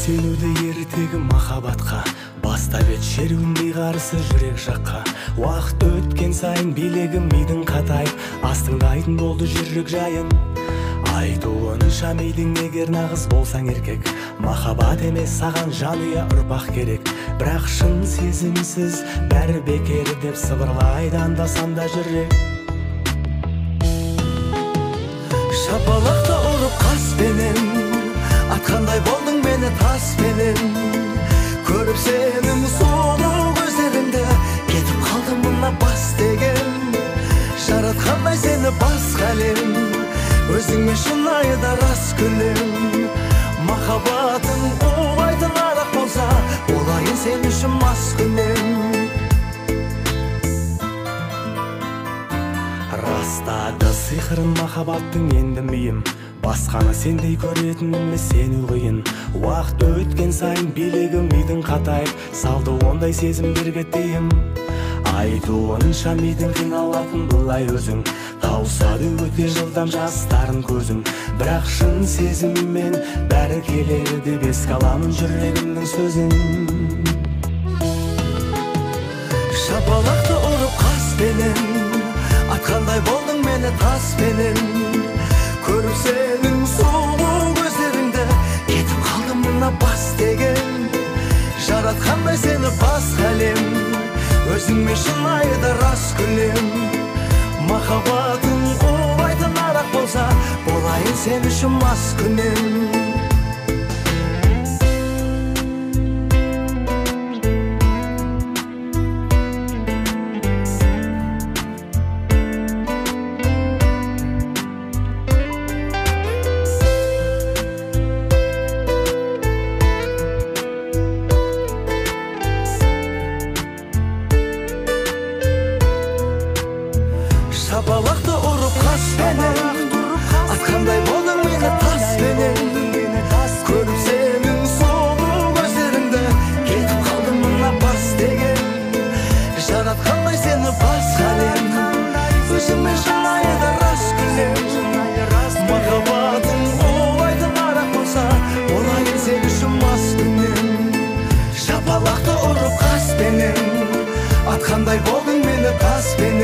сенуді ертегі махаббатқа, бастап ет шеруіндей қарысы жүрек жаққа. Уақыт өткен сайын билегім мидың қатайып, астыңдайтын болды жүрек жайын. Айтуынша мидың егер нағыз болсаң еркек, махаббат емес саған жанұя ұрпақ керек. Бірақ шын сезімсіз бәрі бекер деп сыбырлайды анда-санда жүрек. Шапалақты ұрып қаспенен, атқандай болдың мені таспенен. Көріп сенің сұлу көздеріңді, кетіп қалдым мына бас деген. Жаратқандай сені басқа әлем, өзіңе шынайы да рас күлем. Махаббатың оңайтын арақ болса, болайын сен үшін мас күнем. Растады сиқырын махаббаттың енді миым, басқаны сендей көретініме сену қиын. Уақыт өткен сайын билегім мидың қатайып, салды ондай сезімдерге тыйым. Айтуынша мидың қиналатын бұлай өзің, таусады өте жылдам жастарын көзің. Бірақ шын сезіммен бәрі келеді деп еске аламын жүрегімнің сөзін. Шапалақты ұрып қаспенен, атқандай болдың мені таспенен. Көріп сенің сұлу көздеріңді, кетіп қалдым мына бас деген. Жаратқандай сені басқа әлем, өзіңе шынайы да рас күлем. Махаббатың оңайтын арақ болса, болайын сен үшін мас күнем. Шапалақты ұрып қаспенен, атқандай болдың мені таспенен. Көріп сенің сұлу көздеріңді, кетіп қалдым мына бас деген. Жаратқандай сені басқа әлем, өзіңе шынайы да рас күлем. Махаббатың оңайтын арақ болса, болайын сен үшін мас күнем. Шапалақты ұрып қаспенен, атқандай болдың мені таспенен.